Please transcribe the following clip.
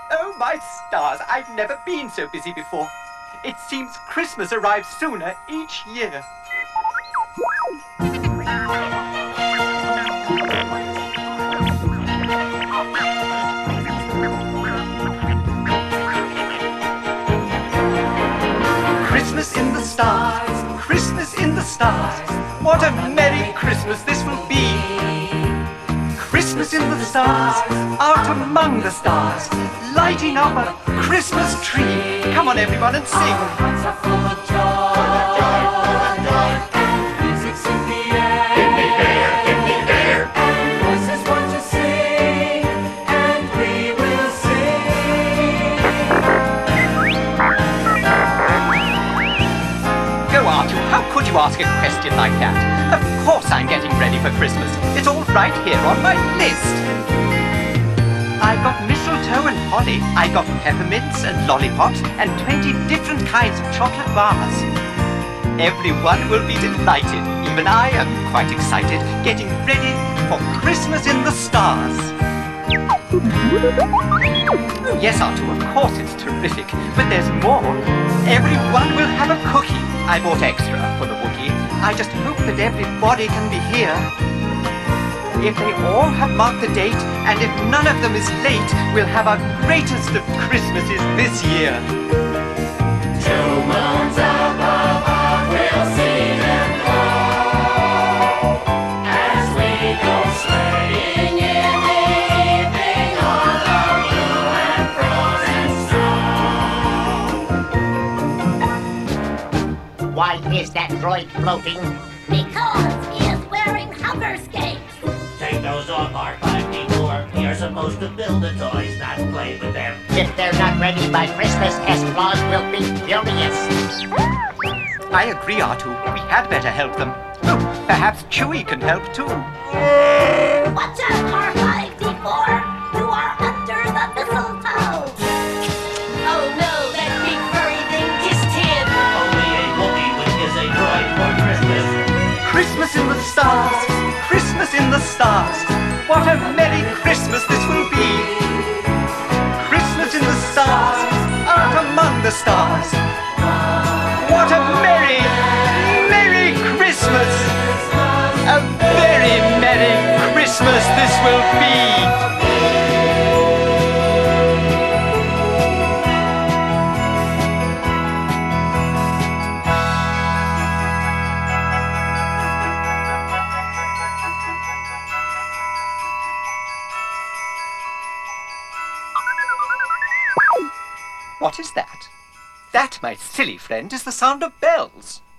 Oh, my stars, I've never been so busy before. It seems Christmas arrives sooner each year. Christmas in the stars, Christmas in the stars. What a merry Christmas this will be. Christmas in the stars, out among the stars, lighting up a Christmas tree. Come on everyone and sing. Our hearts are full of joy, and music's in the air, in the air. and voices want to sing, and we will sing. Go, Artu, how could you ask a question like that? Of course I'm getting ready for Christmas. It's all right here on my list. I've got mistletoe and holly, I've got peppermints and lollipops and 20 different kinds of chocolate bars. Everyone will be delighted. Even I am quite excited, getting ready for Christmas in the stars. Oh, yes, Artu, of course it's terrific, but there's more. Everyone will have a cookie. I bought extra for the Wookiee. I just hope that everybody can be here. If they all have marked the date, and if none of them is late, we'll have our greatest of Christmases this year. 2 moons above, we'll see them glow, as we go sledding in the evening on the blue and frozen snow. Why is that droid floating? Because he is wearing hover skates. Take those off, R5D4. You're supposed to build the toys, not play with them. If they're not ready by Christmas, S-Claus will be furious. I agree, Artu. We had better help them. Oh, perhaps Chewie can help too. Watch out, R5D4. You are under the mistletoe. Oh no, that big furry thing kissed him. Only a Wookiee would kiss a droid for Christmas. Christmas in the stars, Christmas in the stars. What a merry Christmas this will be. Christmas in the stars, out among the stars. What a merry, merry Christmas. A very merry Christmas this will be. What is that? That, my silly friend, is the sound of bells.